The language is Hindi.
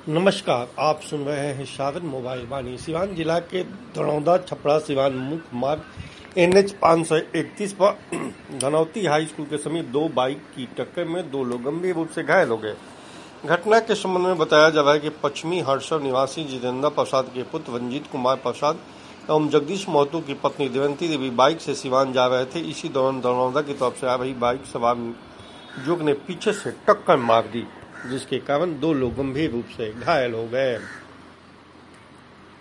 नमस्कार, आप सुन रहे हैं सावन मोबाइल वाणी। सिवान जिला के धनौदा छपरा सिवान मुख्य मार्ग NH 531 पर धनौती हाई स्कूल के समीप दो बाइक की टक्कर में दो लोग गंभीर रूप से घायल हो गए। घटना के संबंध में बताया जा रहा है कि पश्चिमी हरसर निवासी जितेंद्र प्रसाद के पुत्र रंजीत कुमार प्रसाद एवं जगदीश महतो की पत्नी देवंती देवी बाइक से सिवान जा रहे थे। इसी दौरान धनौदा की तरफ से आ रही बाइक सवार युवक ने पीछे से टक्कर मार दी, जिसके कारण दो लोग गंभीर रूप से घायल हो गए।